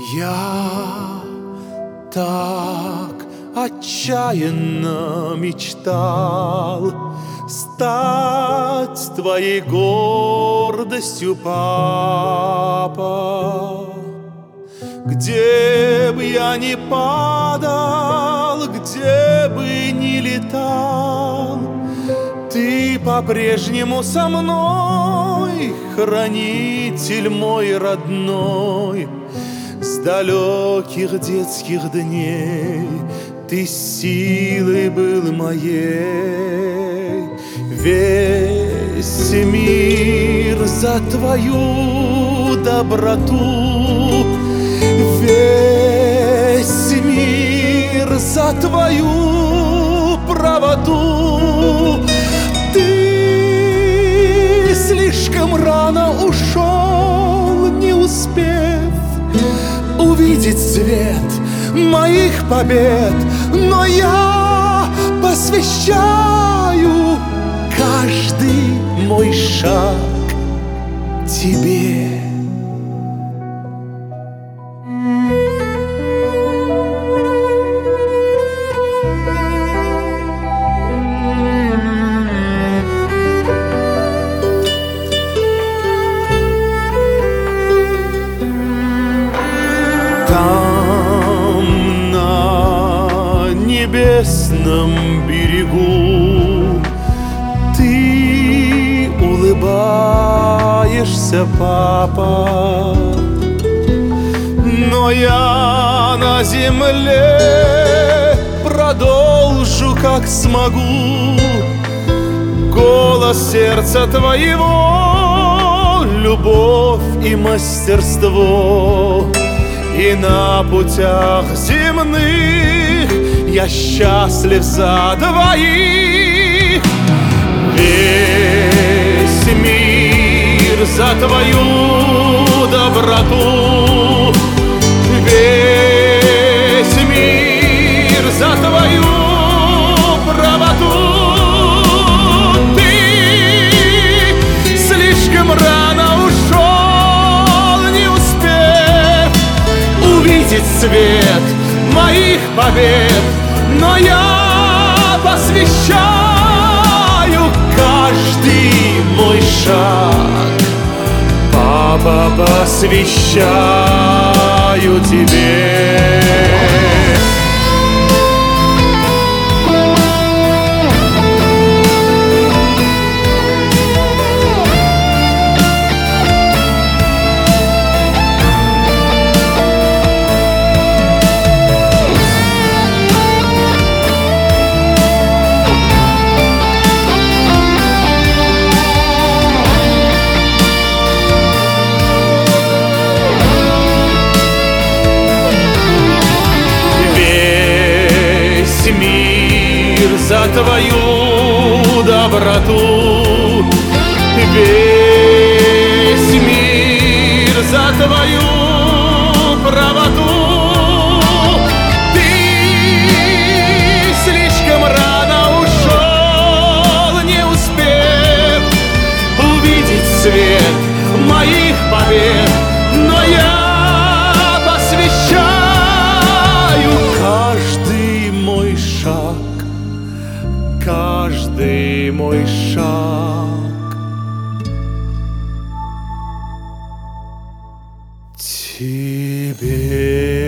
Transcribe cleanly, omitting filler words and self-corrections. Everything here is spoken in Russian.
Я так отчаянно мечтал стать твоей гордостью, папа. Где бы я ни падал, где бы ни летал, ты по-прежнему со мной, хранитель мой родной. С далеких детских дней ты силой был моей. Весь мир за твою доброту, весь мир за твою правоту. Ты слишком рано ушел, не успев увидеть свет моих побед, но я посвящаю каждый мой шаг тебе. Там, на небесном берегу, ты улыбаешься, папа, но я на земле продолжу, как смогу, голос сердца твоего, любовь и мастерство. И на путях земных я счастлив за двоих. Весь мир за твою доброту, весь мир за твою правоту. Ты слишком рано ушел, не успев увидеть свет моих побед, но я посвящаю каждый мой шаг, папа, посвящаю тебе. За твою доброту, весь мир за твою правоту. Ты слишком рано ушел, не успев увидеть свет моих побед, но я посвящаю каждый мой шаг, каждый мой шаг тебе.